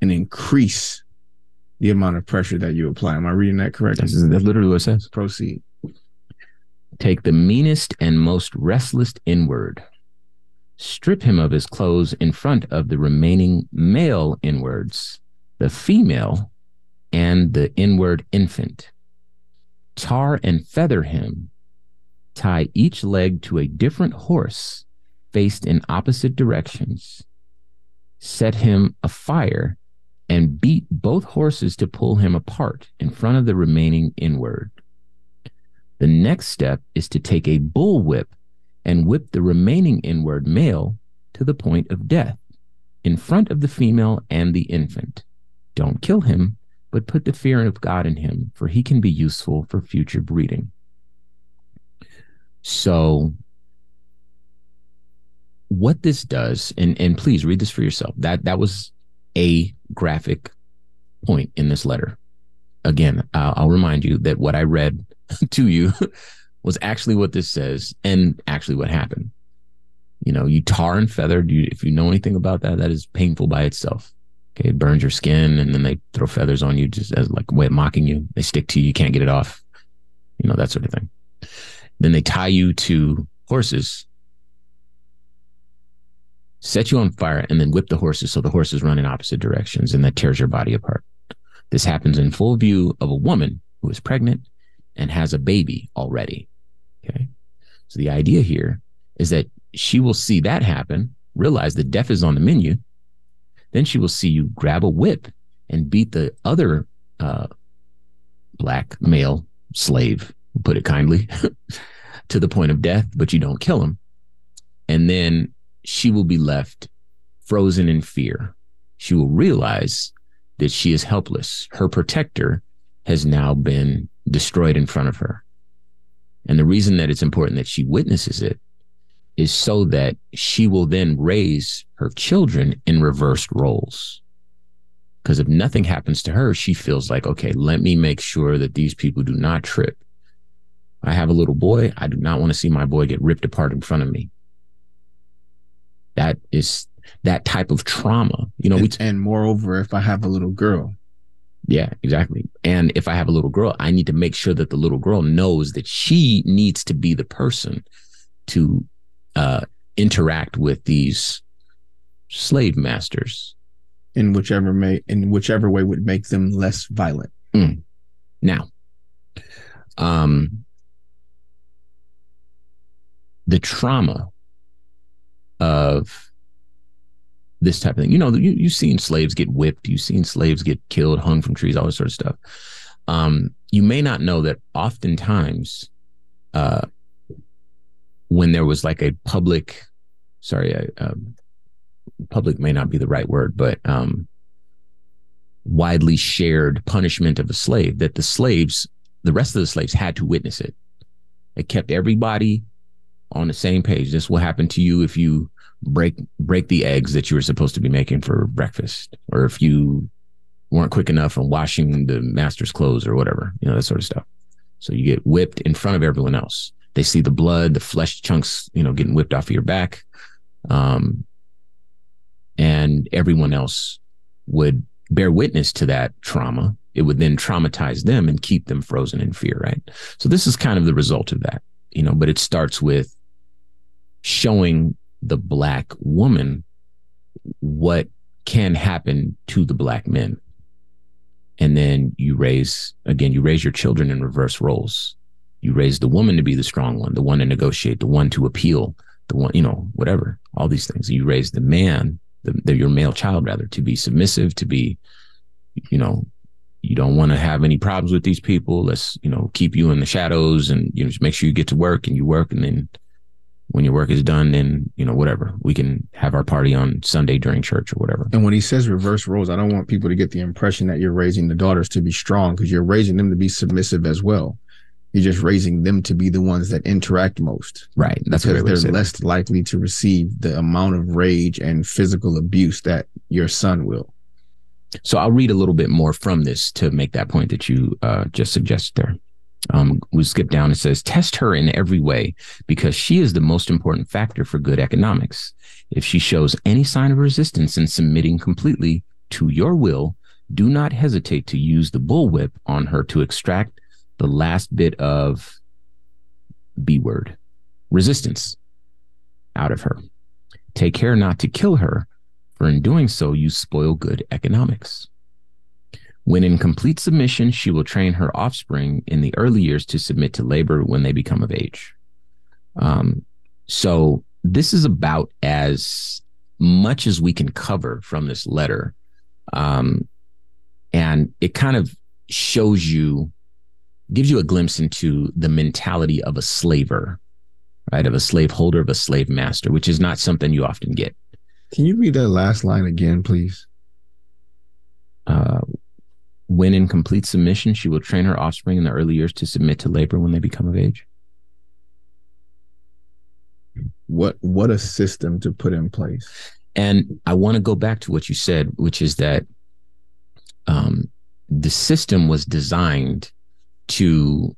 and increase the amount of pressure that you apply. Am I reading that correctly? That's literally what it says. Proceed. Take the meanest and most restless inward. Strip him of his clothes in front of the remaining male inwards, the female, and the inward infant. Tar and feather him. Tie each leg to a different horse faced in opposite directions. Set him afire and beat both horses to pull him apart in front of the remaining inward. The next step is to take a bullwhip and whip the remaining inward male to the point of death in front of the female and the infant. Don't kill him, but put the fear of God in him, for he can be useful for future breeding. So what this does, and please read this for yourself, that was a graphic point in this letter. Again, I'll remind you that what I read to you was actually what this says and actually what happened. You know, you tar and feathered. If you know anything about that, that is painful by itself. Okay, it burns your skin, and then they throw feathers on you just as like a way of mocking you. They stick to you, you can't get it off. You know, that sort of thing. Then they tie you to horses, set you on fire, and then whip the horses so the horses run in opposite directions, and that tears your body apart. This happens in full view of a woman who is pregnant and has a baby already. Okay, so the idea here is that she will see that happen, realize that death is on the menu. Then she will see you grab a whip and beat the other black male slave, put it kindly, to the point of death, but you don't kill him. And then she will be left frozen in fear. She will realize that she is helpless. Her protector has now been destroyed in front of her. And the reason that it's important that she witnesses it is so that she will then raise her children in reversed roles. Because if nothing happens to her, she feels like, okay, let me make sure that these people do not trip. I have a little boy. I do not want to see my boy get ripped apart in front of me. That is that type of trauma. You know, and moreover, if I have a little girl. Yeah, exactly. And if I have a little girl, I need to make sure that the little girl knows that she needs to be the person to interact with these slave masters in whichever way would make them less violent. Now, the trauma of this type of thing, you know, you've seen slaves get whipped, you've seen slaves get killed, hung from trees, all this sort of stuff. You may not know that oftentimes when there was like a public may not be the right word, but widely shared punishment of a slave, that the rest of the slaves had to witness it. It kept everybody on the same page. This will happen to you if you break the eggs that you were supposed to be making for breakfast, or if you weren't quick enough on washing the master's clothes or whatever, you know, that sort of stuff. So you get whipped in front of everyone else. They see the blood, the flesh chunks, you know, getting whipped off of your back. And everyone else would bear witness to that trauma. It would then traumatize them and keep them frozen in fear, right? So this is kind of the result of that, you know, but it starts with showing the black woman what can happen to the black men. And then you raise your children in reverse roles. You raise the woman to be the strong one, the one to negotiate, the one to appeal, the one, you know, whatever, all these things. You raise the man, your male child rather, to be submissive, to be, you know, you don't want to have any problems with these people. Let's, you know, keep you in the shadows, and, you know, just make sure you get to work and you work. And then when your work is done, then, you know, whatever, we can have our party on Sunday during church or whatever. And when he says reverse roles, I don't want people to get the impression that you're raising the daughters to be strong, because you're raising them to be submissive as well. You're just raising them to be the ones that interact most. Right. That's because they're less likely to receive the amount of rage and physical abuse that your son will. So I'll read a little bit more from this to make that point that you just suggested there. We skip down. It says, test her in every way, because she is the most important factor for good economics. If she shows any sign of resistance in submitting completely, to your will, do not hesitate to use the bullwhip on her to extract the last bit of B word, resistance, out of her. Take care not to kill her, for in doing so, you spoil good economics. When in complete submission, she will train her offspring in the early years to submit to labor when they become of age. So this is about as much as we can cover from this letter. And it kind of shows you, gives you a glimpse into the mentality of a slaver, right? Of a slaveholder, of a slave master, which is not something you often get. Can you read that last line again, please? When in complete submission, she will train her offspring in the early years to submit to labor when they become of age. What a system to put in place. And I want to go back to what you said, which is that the system was designed to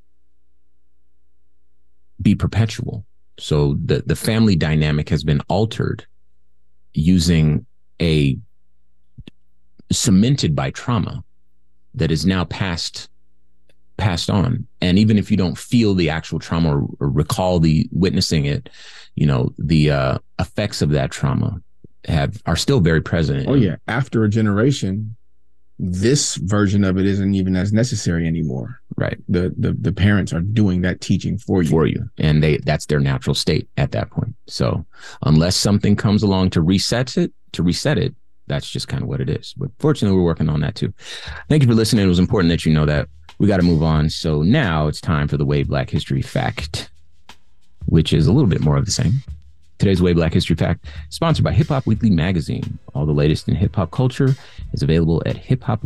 be perpetual. So the family dynamic has been altered using a cemented by trauma that is now passed on. And even if you don't feel the actual trauma or recall the witnessing it, you know, the effects of that trauma are still very present. Oh yeah. After a generation, this version of it isn't even as necessary anymore. Right. The parents are doing that teaching for you. And that's their natural state at that point. So unless something comes along to reset it, that's just kind of what it is. But fortunately, we're working on that too. Thank you for listening. It was important that you know that. We got to move on. So now it's time for the Way Black History Fact, which is a little bit more of the same. Today's Way Black History Fact, sponsored by Hip Hop Weekly magazine. All the latest in hip hop culture is available at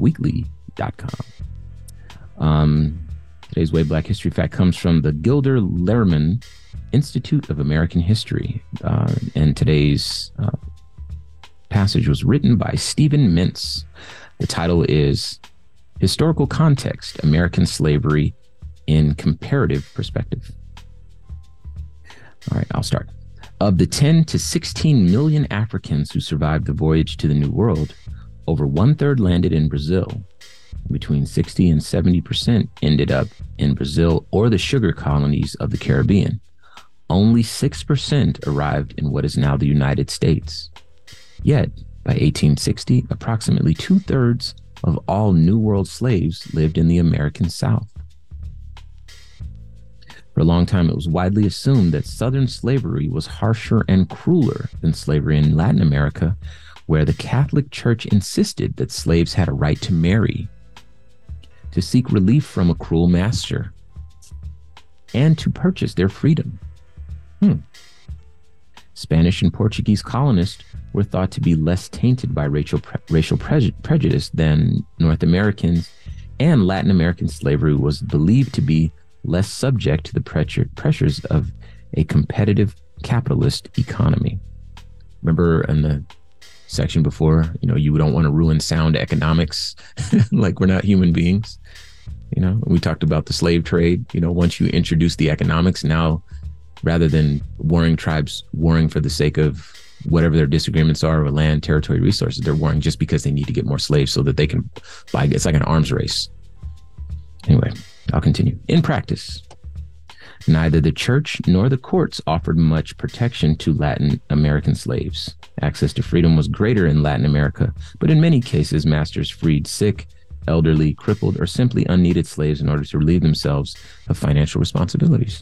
hiphopweekly.com. Today's Way Black History Fact comes from the Gilder Lehrman Institute of American History. And today's passage was written by Stephen Mintz. The title is Historical Context, American Slavery in Comparative Perspective. All right, I'll start. Of the 10 to 16 million Africans who survived the voyage to the New World, over 1/3 landed in Brazil. Between 60 and 70% ended up in Brazil or the sugar colonies of the Caribbean. Only 6% arrived in what is now the United States. Yet, by 1860, approximately 2/3 of all New World slaves lived in the American South. For a long time, it was widely assumed that Southern slavery was harsher and crueler than slavery in Latin America, where the Catholic Church insisted that slaves had a right to marry, to seek relief from a cruel master, and to purchase their freedom. Spanish and Portuguese colonists were thought to be less tainted by racial prejudice than North Americans, and Latin American slavery was believed to be less subject to the pressures of a competitive capitalist economy. Remember in the section before, you don't want to ruin sound economics, like we're not human beings. We talked about the slave trade. Once you introduce the economics, now rather than warring tribes warring for the sake of whatever their disagreements are over land, territory, resources, they're warring just because they need to get more slaves so that they can buy. It's like an arms race. Anyway, I'll continue. In practice, neither the church nor the courts offered much protection to Latin American slaves. Access to freedom was greater in Latin America, but in many cases, masters freed sick, elderly, crippled, or simply unneeded slaves in order to relieve themselves of financial responsibilities.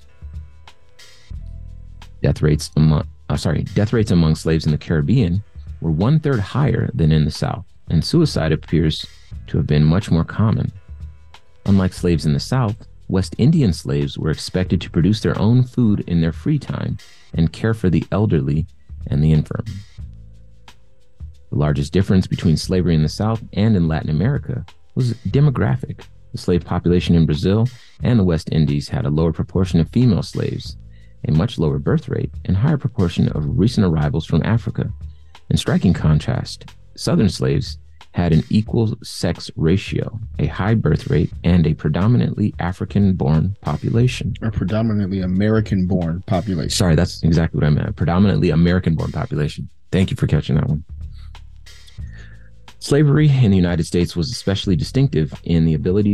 Death rates among slaves in the Caribbean were 1/3 higher than in the South, and suicide appears to have been much more common. Unlike slaves in the South, West Indian slaves were expected to produce their own food in their free time and care for the elderly and the infirm. The largest difference between slavery in the South and in Latin America was demographic. The slave population in Brazil and the West Indies had a lower proportion of female slaves, a much lower birth rate, and higher proportion of recent arrivals from Africa. In striking contrast, Southern slaves had an equal sex ratio, a high birth rate, and a predominantly African-born population. A predominantly American-born population. Sorry, that's exactly what I meant. A predominantly American-born population. Thank you for catching that one. Slavery in the United States was especially distinctive in the ability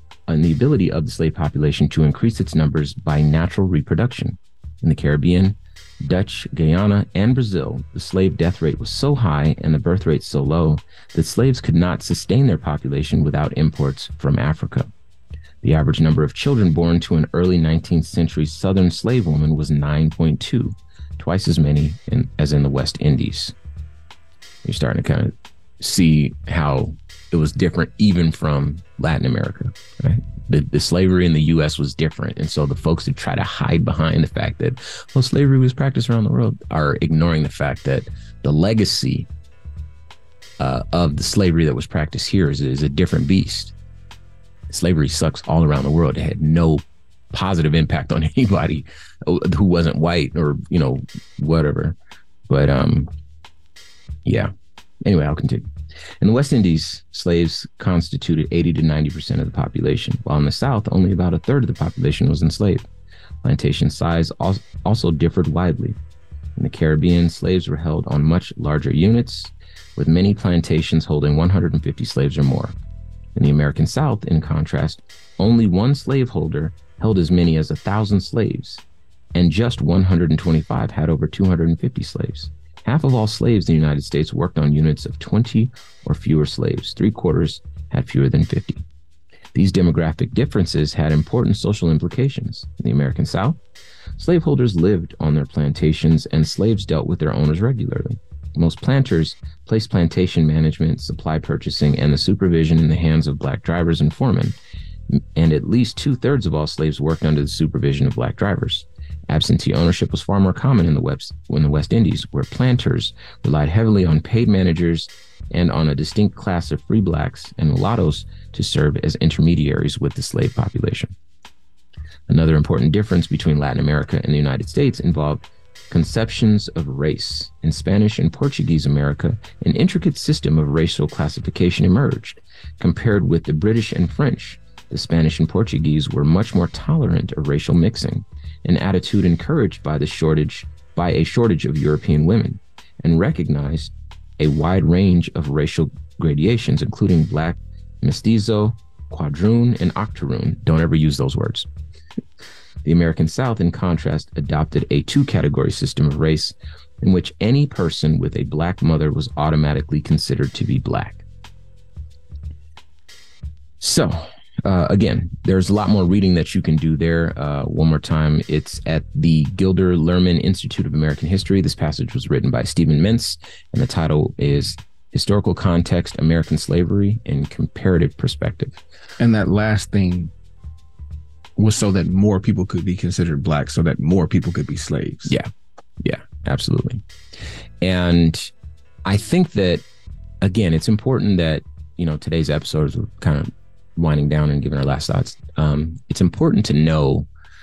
of the slave population to increase its numbers by natural reproduction. In the Caribbean, Dutch, Guyana, and Brazil, the slave death rate was so high and the birth rate so low that slaves could not sustain their population without imports from Africa. The average number of children born to an early 19th century Southern slave woman was 9.2, twice as many as in the West Indies. You're starting to kind of see how it was different even from Latin America, right? The slavery in the U.S. was different. And so the folks who try to hide behind the fact that, well, slavery was practiced around the world are ignoring the fact that the legacy of the slavery that was practiced here is a different beast. Slavery sucks all around the world. It had no positive impact on anybody who wasn't white or, whatever. But yeah. Anyway, I'll continue. In the West Indies, slaves constituted 80 to 90% of the population, while in the South, only about a third of the population was enslaved. Plantation size also differed widely. In the Caribbean, slaves were held on much larger units, with many plantations holding 150 slaves or more. In the American South, in contrast, only one slaveholder held as many as 1,000 slaves, and just 125 had over 250 slaves. Half of all slaves in the United States worked on units of 20 or fewer slaves. 3/4 had fewer than 50. These demographic differences had important social implications. In the American South, slaveholders lived on their plantations and slaves dealt with their owners regularly. Most planters placed plantation management, supply purchasing, and the supervision in the hands of black drivers and foremen, and at least 2/3 of all slaves worked under the supervision of black drivers. Absentee ownership was far more common in the West Indies, where planters relied heavily on paid managers and on a distinct class of free blacks and mulattoes to serve as intermediaries with the slave population. Another important difference between Latin America and the United States involved conceptions of race. In Spanish and Portuguese America, an intricate system of racial classification emerged. Compared with the British and French, the Spanish and Portuguese were much more tolerant of racial mixing, an attitude encouraged by a shortage of European women, and recognized a wide range of racial gradations, including black, mestizo, quadroon, and octoroon. Don't ever use those words. The American South, in contrast, adopted a two-category system of race in which any person with a black mother was automatically considered to be black. So, again, there's a lot more reading that you can do there. One more time, it's at the Gilder Lehrman Institute of American History. This passage was written by Stephen Mintz, and the title is Historical Context, American Slavery in Comparative Perspective. And that last thing was so that more people could be considered black, so that more people could be slaves. Yeah, absolutely. And I think that, again, it's important that, today's episodes were kind of winding down and giving our last thoughts. It's important to know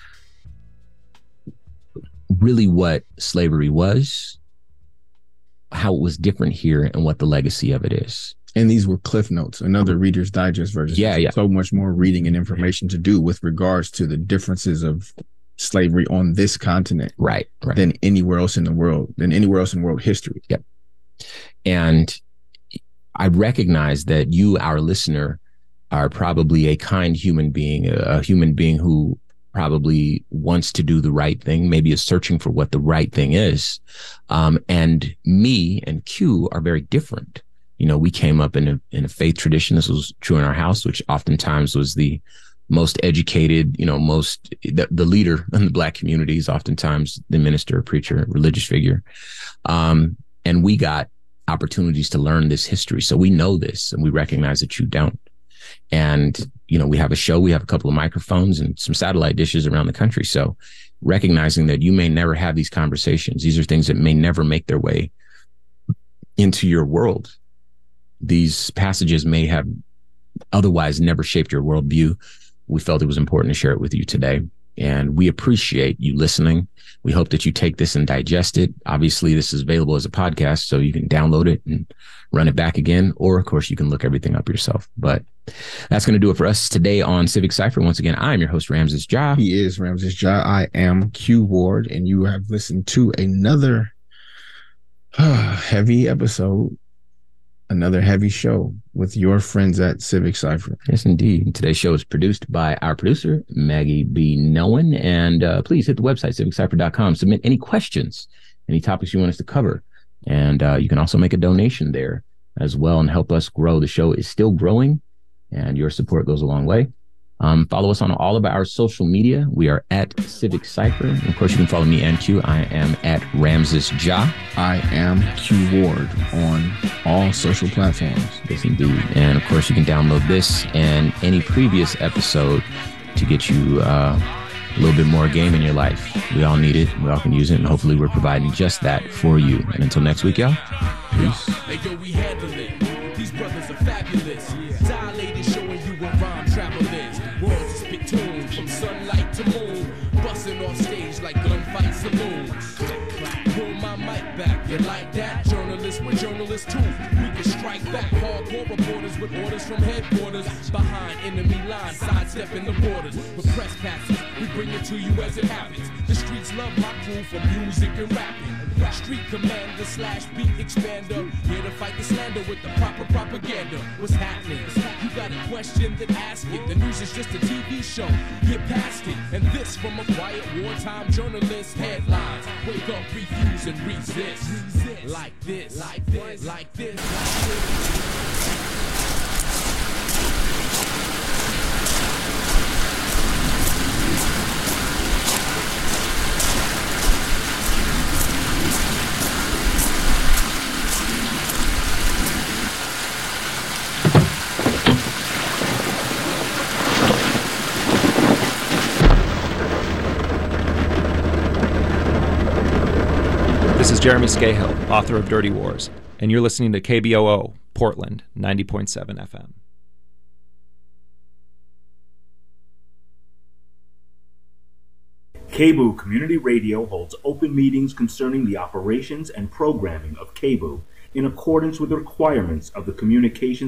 really what slavery was, how it was different here, and what the legacy of it is. And these were Cliff Notes, another Reader's Digest version. Yeah. So much more reading and information to do with regards to the differences of slavery on this continent, right, than anywhere else in the world, world history. Yep. And I recognize that you, our listener, are probably a kind human being, a human being who probably wants to do the right thing, maybe is searching for what the right thing is. And me and Q are very different. We came up in a faith tradition. This was true in our house, which oftentimes was the most educated, the leader in the black community is oftentimes the minister, preacher, religious figure. And we got opportunities to learn this history. So we know this and we recognize that you don't. And, we have a show, we have a couple of microphones and some satellite dishes around the country. So recognizing that you may never have these conversations, these are things that may never make their way into your world. These passages may have otherwise never shaped your worldview. We felt it was important to share it with you today. And we appreciate you listening. We hope that you take this and digest it. Obviously, this is available as a podcast, so you can download it and run it back again. Or, of course, you can look everything up yourself. But that's going to do it for us today on Civic Cypher. Once again, I'm your host, Ramses Ja. He is Ramses Ja. I am Q Ward, and you have listened to another heavy episode another heavy show with your friends at Civic Cypher. Yes, indeed. Today's show is produced by our producer, Maggie B. Nowen. And please hit the website, civiccypher.com. Submit any questions, any topics you want us to cover. And you can also make a donation there as well and help us grow. The show is still growing, and your support goes a long way. Follow us on all of our social media. We are at Civic Cypher. And of course, you can follow me and Q. I am at Ramses Ja. I am Q Ward on all social platforms. Yes, indeed. And of course, you can download this and any previous episode to get you a little bit more game in your life. We all need it. We all can use it. And hopefully we're providing just that for you. And until next week, y'all. Peace. Hey, yo, we handle it. These brothers are fabulous. Dilated, showing you what rhyme travel is. Words is spittoon from sunlight to moon. Busting off stage like gunfight saloon. Pull my mic back. You like that? Journalists, we're journalists too. We can strike back. Hardcore reporters with orders from headquarters. Behind enemy lines, sidestepping the borders. With press passes, we bring it to you as it happens. The streets love my crew for music and rapping. Street commander / beat expander. Here to fight the slander with the proper propaganda. What's happening? You got a question, then ask it. The news is just a TV show. Get past it. And this from a quiet wartime journalist. Headlines. Wake up, refuse, and resist. Like this, like this, like this, like this. This is Jeremy Scahill, author of Dirty Wars, and you're listening to KBOO, Portland, 90.7 FM. KBOO Community Radio holds open meetings concerning the operations and programming of KBOO in accordance with the requirements of the Communications